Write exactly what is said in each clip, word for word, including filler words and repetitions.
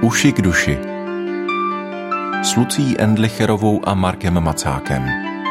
Uši k duši s Lucií Endlicherovou a Markem Macákem.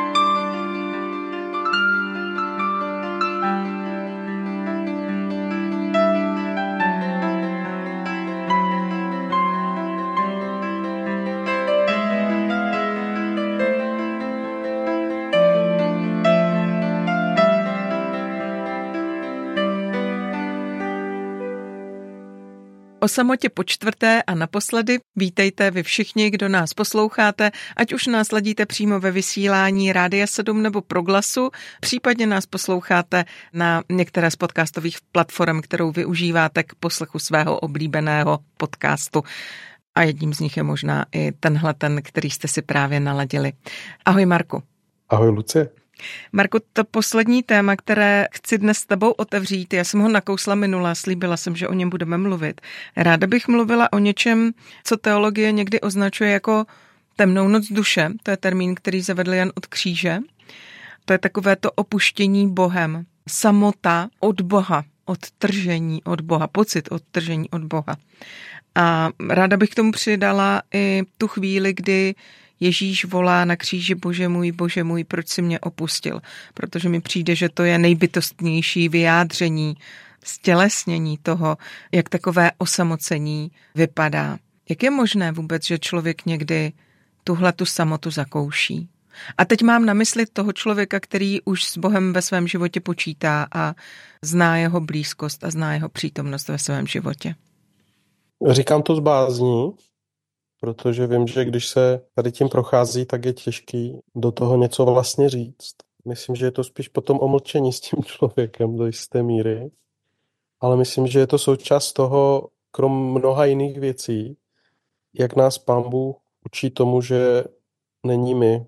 O samotě po čtvrté a naposledy vítejte vy všichni, kdo nás posloucháte, ať už nás ladíte přímo ve vysílání Rádia sedm nebo Proglasu, případně nás posloucháte na některé z podcastových platform, kterou využíváte k poslechu svého oblíbeného podcastu. A jedním z nich je možná i tenhle ten, který jste si právě naladili. Ahoj Marku. Ahoj Lucie. Marku, to poslední téma, které chci dnes s tebou otevřít, já jsem ho nakousla minule, slíbila jsem, že o něm budeme mluvit. Ráda bych mluvila o něčem, co teologie někdy označuje jako temnou noc duše. To je termín, který zavedl Jan od Kříže. To je takové to opuštění Bohem, samota od Boha, odtržení od Boha, pocit odtržení od Boha. A ráda bych k tomu přidala i tu chvíli, kdy Ježíš volá na kříži: Bože můj, Bože můj, proč jsi mě opustil? Protože mi přijde, že to je nejbytostnější vyjádření, stělesnění toho, jak takové osamocení vypadá. Jak je možné vůbec, že člověk někdy tuhle tu samotu zakouší? A teď mám na mysli toho člověka, který už s Bohem ve svém životě počítá a zná jeho blízkost a zná jeho přítomnost ve svém životě. Říkám to z bázní, protože vím, že když se tady tím prochází, tak je těžký do toho něco vlastně říct. Myslím, že je to spíš potom o mlčení s tím člověkem do jisté míry, ale myslím, že je to součást toho, krom mnoha jiných věcí, jak nás Pán Bůh učí tomu, že není my,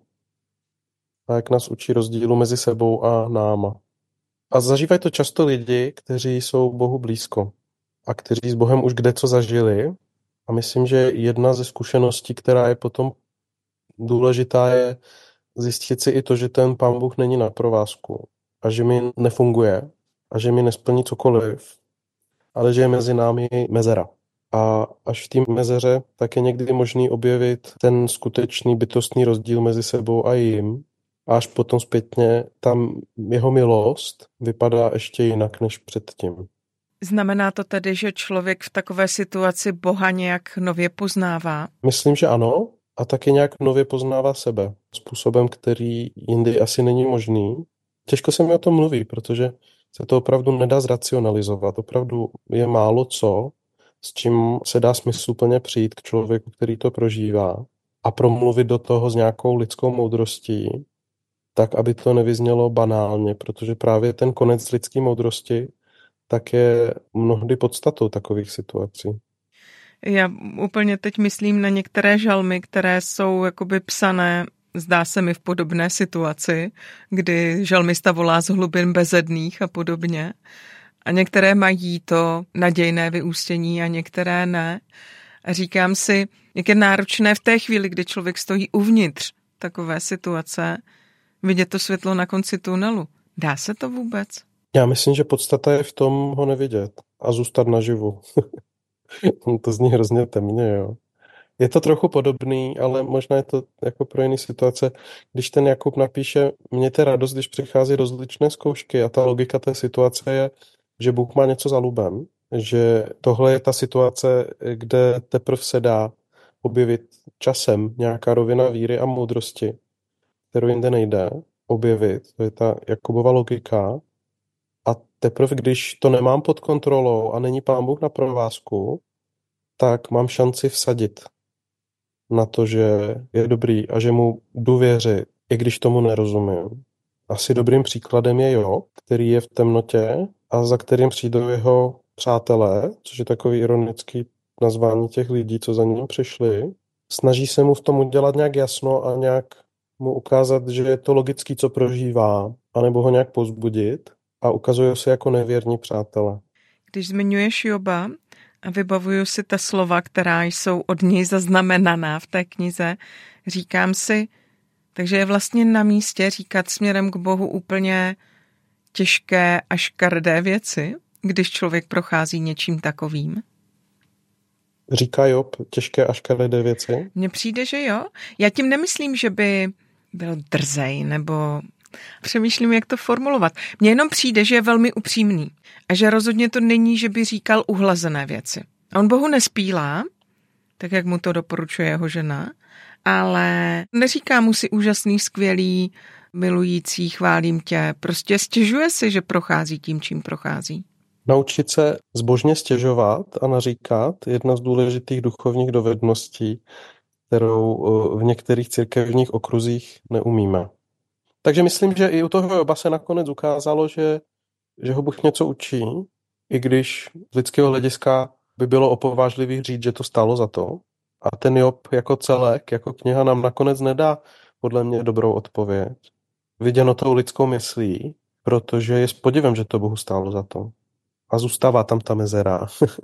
a jak nás učí rozdílu mezi sebou a náma. A zažívají to často lidi, kteří jsou Bohu blízko a kteří s Bohem už kdeco zažili. A myslím, že jedna ze zkušeností, která je potom důležitá, je zjistit si i to, že ten Pán Bůh není na provázku a že mi nefunguje a že mi nesplní cokoliv, ale že je mezi námi mezera. A až v té mezeře tak je někdy možný objevit ten skutečný bytostný rozdíl mezi sebou a jim. A až potom zpětně tam jeho milost vypadá ještě jinak než předtím. Znamená to tedy, že člověk v takové situaci Boha nějak nově poznává? Myslím, že ano. A taky nějak nově poznává sebe. Způsobem, který jindy asi není možný. Těžko se mi o tom mluví, protože se to opravdu nedá zracionalizovat. Opravdu je málo co, s čím se dá smysluplně přijít k člověku, který to prožívá, a promluvit do toho s nějakou lidskou moudrostí, tak, aby to nevyznělo banálně, protože právě ten konec lidské moudrosti tak je mnohdy podstatou takových situací. Já úplně teď myslím na některé žalmy, které jsou jakoby psané, zdá se mi, v podobné situaci, kdy žalmista volá z hlubin bezedných a podobně. A některé mají to nadějné vyústění a některé ne. A říkám si, jak je náročné v té chvíli, kdy člověk stojí uvnitř takové situace, vidět to světlo na konci tunelu. Dá se to vůbec? Já myslím, že podstata je v tom ho nevidět a zůstat naživu. To zní hrozně temně, jo. Je to trochu podobný, ale možná je to jako pro jiné situace. Když ten Jakub napíše, mějte radost, když přichází rozličné zkoušky, a ta logika té situace je, že Bůh má něco za lubem, že tohle je ta situace, kde teprve se dá objevit časem nějaká rovina víry a moudrosti, kterou jinde nejde objevit. To je ta Jakubova logika. A teprve, když to nemám pod kontrolou a není Pán Bůh na provázku, tak mám šanci vsadit na to, že je dobrý a že mu jdu věřit, i když tomu nerozumím. Asi dobrým příkladem je Job, který je v temnotě a za kterým přijdou jeho přátelé, což je takový ironický nazvání těch lidí, co za ním přišli. Snaží se mu v tom udělat nějak jasno a nějak mu ukázat, že je to logický, co prožívá, anebo ho nějak povzbudit. A ukazují se jako nevěrní přátelé. Když zmiňuješ Joba a vybavuju si ta slova, která jsou od něj zaznamenaná v té knize, říkám si, takže je vlastně na místě říkat směrem k Bohu úplně těžké a škardé věci, když člověk prochází něčím takovým? Říká Job těžké a škaredé věci? Mně přijde, že jo. Já tím nemyslím, že by byl drzej, nebo přemýšlím, jak to formulovat. Mně jenom přijde, že je velmi upřímný a že rozhodně to není, že by říkal uhlazené věci. A on Bohu nespílá, tak jak mu to doporučuje jeho žena, ale neříká mu si úžasný, skvělý, milující, chválím tě. Prostě stěžuje si, že prochází tím, čím prochází. Naučit se zbožně stěžovat a naříkat je jedna z důležitých duchovních dovedností, kterou v některých církevních okruzích neumíme. Takže myslím, že i u toho Joba se nakonec ukázalo, že, že ho Bůh něco učí, i když z lidského hlediska by bylo opovážlivý říct, že to stálo za to. A ten Job jako celek, jako kniha nám nakonec nedá podle mě dobrou odpověď. Viděno tou lidskou myslí, protože je s podivem, že to Bohu stálo za to. A zůstává tam ta mezera.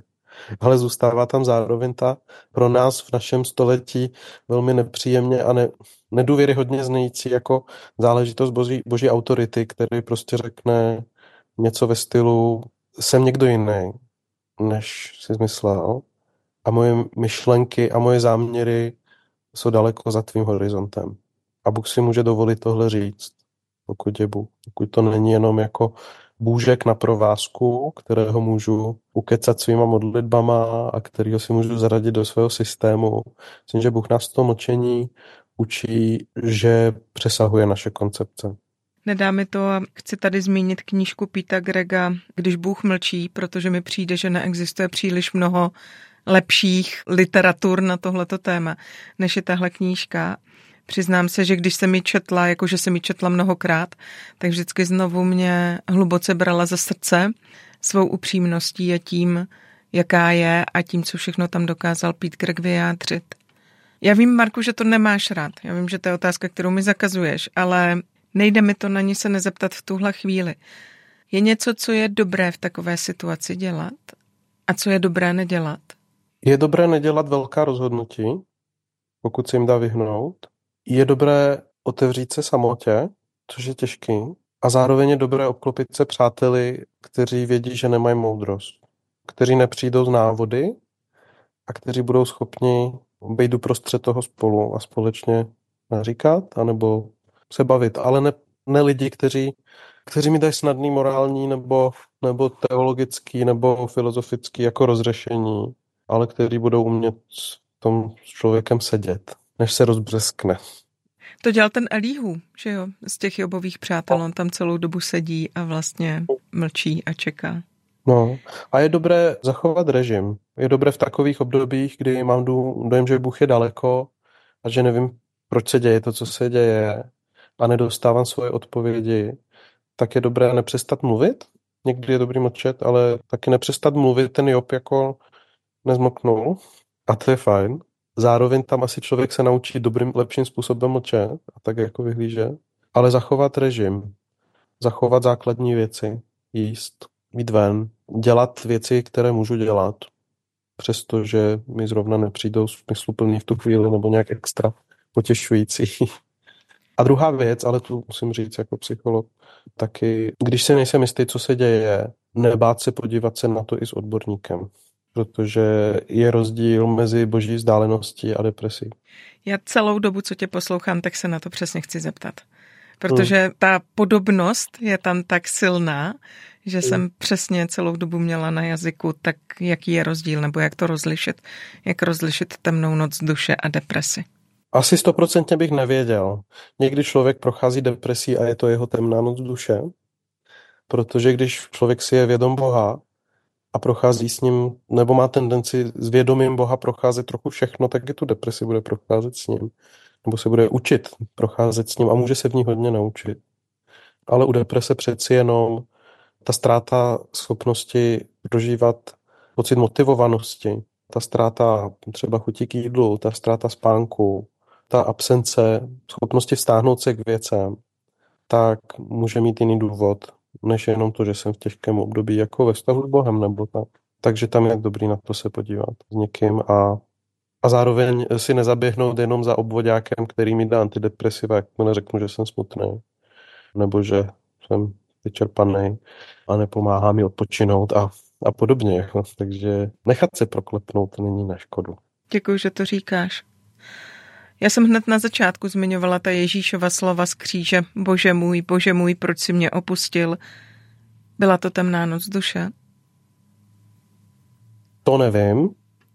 Ale zůstává tam zároveň ta pro nás v našem století velmi nepříjemně a ne, nedůvěryhodně znějící jako záležitost boží, boží autority, který prostě řekne něco ve stylu jsem někdo jiný, než si myslel. A moje myšlenky a moje záměry jsou daleko za tvým horizontem. A Bůh si může dovolit tohle říct, pokud je Bůh. Pokud to není jenom jako bůžek na provázku, kterého můžu ukecat svýma modlitbama a kterého si můžu zaradit do svého systému. Myslím, že Bůh nás v tom mlčení učí, že přesahuje naše koncepce. Nedá mi to a chci tady zmínit knížku Pita Grega Když Bůh mlčí, protože mi přijde, že neexistuje příliš mnoho lepších literatur na tohleto téma, než je tahle knížka. Přiznám se, že když jsem ji četla, jakože jsem ji četla mnohokrát, tak vždycky znovu mě hluboce brala za srdce svou upřímností a tím, jaká je a tím, co všechno tam dokázal Pete Greg vyjádřit. Já vím, Marku, že to nemáš rád. Já vím, že to je otázka, kterou mi zakazuješ, ale nejde mi to na ní se nezeptat v tuhle chvíli. Je něco, co je dobré v takové situaci dělat a co je dobré nedělat? Je dobré nedělat velká rozhodnutí, pokud se jim dá vyhnout. Je dobré otevřít se samotě, což je těžký, a zároveň je dobré obklopit se přáteli, kteří vědí, že nemají moudrost, kteří nepřijdou z návody a kteří budou schopni být uprostřed toho spolu a společně naříkat, anebo se bavit, ale ne, ne lidi, kteří, kteří mi dají snadný morální nebo, nebo teologický nebo filozofický jako rozřešení, ale kteří budou umět s tom s člověkem sedět, než se rozbřeskne. To dělal ten Elihu, že jo, z těch Jobových přátel, on tam celou dobu sedí a vlastně mlčí a čeká. No, a je dobré zachovat režim. Je dobré v takových obdobích, kdy mám dojem, že Bůh je daleko a že nevím, proč se děje to, co se děje a nedostávám svoje odpovědi, tak je dobré nepřestat mluvit. Někdy je dobrý mlčet, ale taky nepřestat mluvit. Ten Job jako nezmoknul a to je fajn. Zároveň tam asi člověk se naučí dobrým, lepším způsobem mlčet a tak jako vyhlíže. Ale zachovat režim, zachovat základní věci, jíst, jít ven, dělat věci, které můžu dělat, přestože mi zrovna nepřijdou smysluplný v tu chvíli nebo nějak extra potěšující. A druhá věc, ale tu musím říct jako psycholog, taky, když si nejsem jistý, co se děje, nebát se podívat se na to i s odborníkem, protože je rozdíl mezi boží vzdáleností a depresí. Já celou dobu, co tě poslouchám, tak se na to přesně chci zeptat. Protože hmm. ta podobnost je tam tak silná, že hmm. jsem přesně celou dobu měla na jazyku, tak jaký je rozdíl, nebo jak to rozlišit, jak rozlišit temnou noc duše a depresi. Asi stoprocentně bych nevěděl. Někdy člověk prochází depresí a je to jeho temná noc duše, protože když člověk si je vědom Boha a prochází s ním, nebo má tendenci s vědomím Boha procházet trochu všechno, tak i tu depresi bude procházet s ním. Nebo se bude učit procházet s ním a může se v ní hodně naučit. Ale u deprese přeci jenom ta ztráta schopnosti prožívat pocit motivovanosti, ta ztráta třeba chuti k jídlu, ta ztráta spánku, ta absence schopnosti vztáhnout se k věcem, tak může mít jiný důvod, než jenom to, že jsem v těžkém období jako ve vztahu s Bohem nebo tak. Takže tam je dobrý na to se podívat s někým a, a zároveň si nezaběhnout jenom za obvoďákem, který mi dá antidepresiva, jak mi neřeknu, že jsem smutný nebo že jsem vyčerpaný a nepomáhá mi odpočinout a a podobně. Jako. Takže nechat se proklepnout není na škodu. Děkuji, že to říkáš. Já jsem hned na začátku zmiňovala ta Ježíšova slova z kříže. Bože můj, bože můj, proč jsi mě opustil? Byla to temná noc duše? To nevím.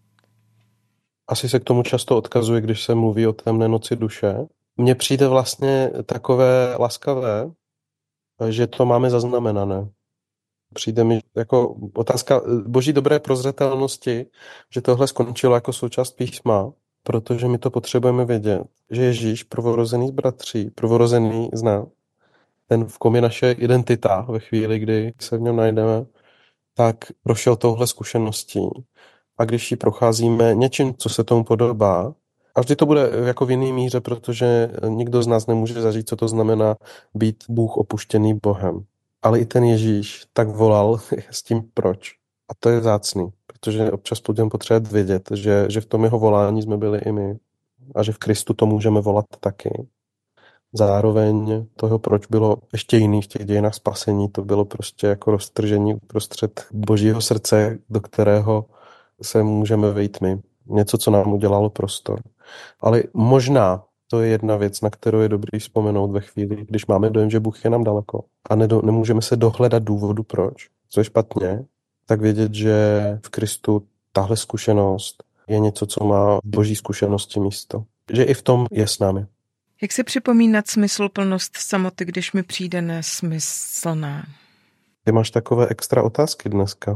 Asi se k tomu často odkazuje, když se mluví o temné noci duše. Mně přijde vlastně takové laskavé, že to máme zaznamenané. Přijde mi jako otázka boží dobré prozřetelnosti, že tohle skončilo jako součást písma, protože my to potřebujeme vědět, že Ježíš, prvorozený z bratří, prvorozený z nás, ten, v kom je naše identita ve chvíli, kdy se v něm najdeme, tak prošel touhle zkušeností. A když ji procházíme něčím, co se tomu podobá, a vždy to bude jako v jiný míře, protože nikdo z nás nemůže zažít, co to znamená být Bůh opuštěný Bohem. Ale i ten Ježíš tak volal s tím proč. A to je vzácný, protože občas budeme potřebovat vědět, že, že v tom jeho volání jsme byli i my a že v Kristu to můžeme volat taky. Zároveň toho proč bylo ještě jiný v těch dějinách spasení, to bylo prostě jako roztržení uprostřed božího srdce, do kterého se můžeme vejít my. Něco, co nám udělalo prostor. Ale možná to je jedna věc, na kterou je dobrý vzpomenout ve chvíli, když máme dojem, že Bůh je nám daleko a nedo, nemůžeme se dohledat důvodu proč, co je špatně, tak vědět, že v Kristu tahle zkušenost je něco, co má v boží zkušenosti místo. Že i v tom je s námi. Jak si připomínat smysluplnost samoty, když mi přijde nesmyslná? Ty máš takové extra otázky dneska.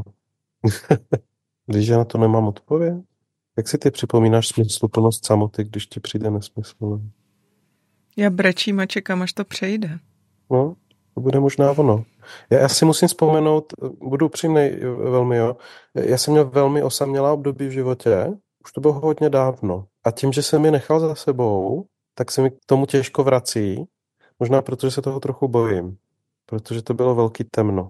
Když já na to nemám odpověď? Jak si ty připomínáš smysluplnost samoty, když ti přijde nesmyslná? Já brečím a čekám, až to přejde. No, to bude možná ono. Já, já si musím vzpomenout, budu upřímnej velmi, jo. Já jsem měl velmi osamělá období v životě, už to bylo hodně dávno. A tím, že jsem je nechal za sebou, tak se mi k tomu těžko vrací. Možná protože se toho trochu bojím. Protože to bylo velký temno.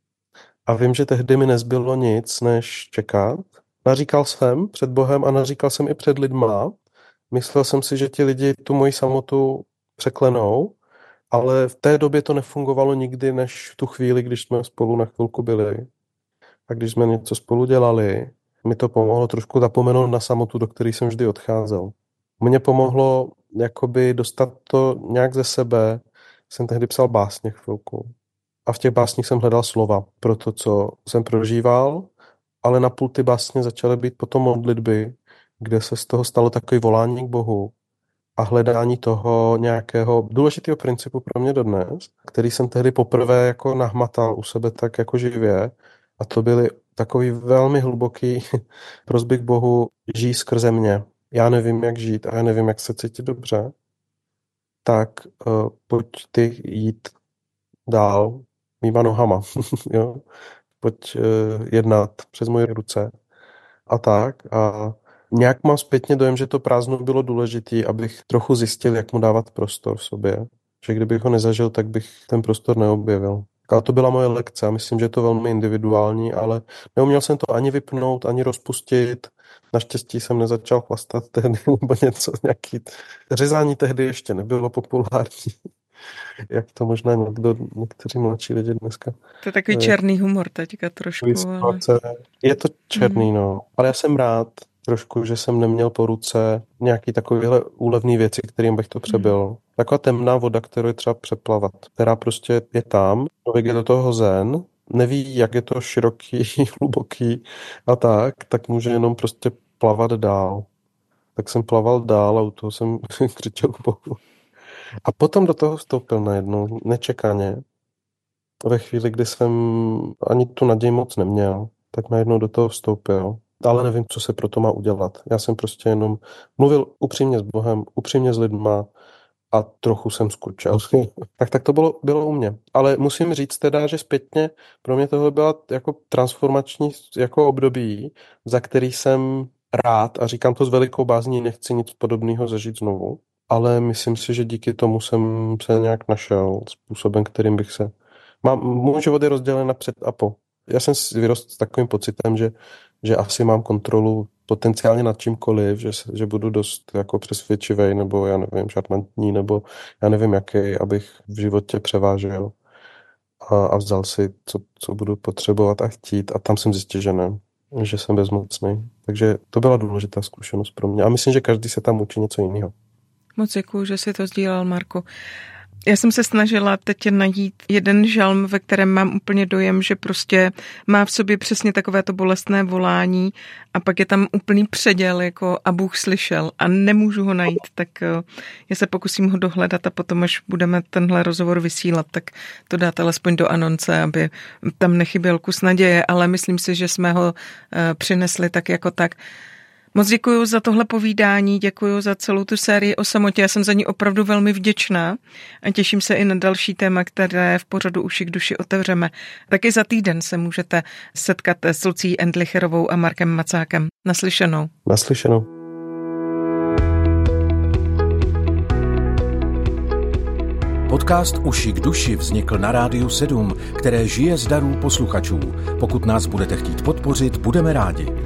A vím, že tehdy mi nezbylo nic, než čekat. Naříkal jsem před Bohem a naříkal jsem i před lidma. Myslel jsem si, že ti lidi tu moji samotu překlenou, ale v té době to nefungovalo nikdy, než v tu chvíli, když jsme spolu na chvilku byli. A když jsme něco spolu dělali, mi to pomohlo trošku zapomenout na samotu, do které jsem vždy odcházel. Mně pomohlo jakoby dostat to nějak ze sebe. Jsem tehdy psal básně chvilku. A v těch básních jsem hledal slova pro to, co jsem prožíval, ale napůl ty básně začaly být potom modlitby, kde se z toho stalo takový volání k Bohu a hledání toho nějakého důležitého principu pro mě dodnes, který jsem tehdy poprvé jako nahmatal u sebe tak jako živě, a to byly takový velmi hluboký prosby k Bohu: žij skrze mě. Já nevím, jak žít a já nevím, jak se cítit dobře, tak uh, pojď ty jít dál mýma nohama, jo? Pojď uh, jednat přes moje ruce a tak. A nějak mám zpětně dojem, že to prázdno bylo důležitý, abych trochu zjistil, jak mu dávat prostor v sobě. Že kdybych ho nezažil, tak bych ten prostor neobjevil. Ale to byla moje lekce a myslím, že je to velmi individuální, ale neuměl jsem to ani vypnout, ani rozpustit. Naštěstí jsem nezačal chlastat tehdy, nebo něco, nějaký řezání tehdy ještě nebylo populární. Jak to možná někdo, někteří mladší lidi dneska. To je takový černý humor teďka trošku. Ale... Je to černý, mm. no. Ale já jsem rád trošku, že jsem neměl po ruce nějaký takovýhle úlevný věci, kterým bych to přebyl. Mm. Taková temná voda, kterou je třeba přeplavat, která prostě je tam, člověk je do toho hozen, neví, jak je to široký, hluboký a tak, tak může jenom prostě plavat dál. Tak jsem plaval dál a u toho jsem křičel k Bohu. A potom do toho vstoupil najednou, nečekaně. Ve chvíli, kdy jsem ani tu naději moc neměl, tak najednou do toho vstoupil. Ale nevím, co se pro to má udělat. Já jsem prostě jenom mluvil upřímně s Bohem, upřímně s lidma a trochu jsem skurčel. tak tak to bylo, bylo u mě. Ale musím říct teda, že zpětně pro mě tohle byla jako transformační jako období, za který jsem rád, a říkám to s velikou bázní, nechci nic podobného zažít znovu, ale myslím si, že díky tomu jsem se nějak našel způsobem, kterým bych se... Mám, můj život je rozdělen na před a po. Já jsem vyrost s takovým pocitem, že, že asi mám kontrolu potenciálně nad čímkoliv, že, že budu dost jako přesvědčivej, nebo já nevím, šarmantní, nebo já nevím jaký, abych v životě převážel. a, a vzal si, co, co budu potřebovat a chtít a tam jsem zjistil, že ne, že jsem bezmocný. Takže to byla důležitá zkušenost pro mě a myslím, že každý se tam učí něco jiného. Moc děkuju, že jsi to sdílel, Marku. Já jsem se snažila teď najít jeden žalm, ve kterém mám úplně dojem, že prostě má v sobě přesně takové to bolestné volání a pak je tam úplný předěl, jako a Bůh slyšel a nemůžu ho najít, tak já se pokusím ho dohledat a potom, až budeme tenhle rozhovor vysílat, tak to dát alespoň do anonce, aby tam nechyběl kus naděje, ale myslím si, že jsme ho přinesli tak jako tak. Moc děkuju za tohle povídání, děkuju za celou tu sérii o samotě, já jsem za ní opravdu velmi vděčná a těším se i na další téma, které v pořadu Uši k duši otevřeme. Taky za týden se můžete setkat s Lucií Endlicherovou a Markem Macákem. Naslyšenou. Naslyšenou. Podcast Uši k duši vznikl na Rádiu sedm, které žije z darů posluchačů. Pokud nás budete chtít podpořit, budeme rádi.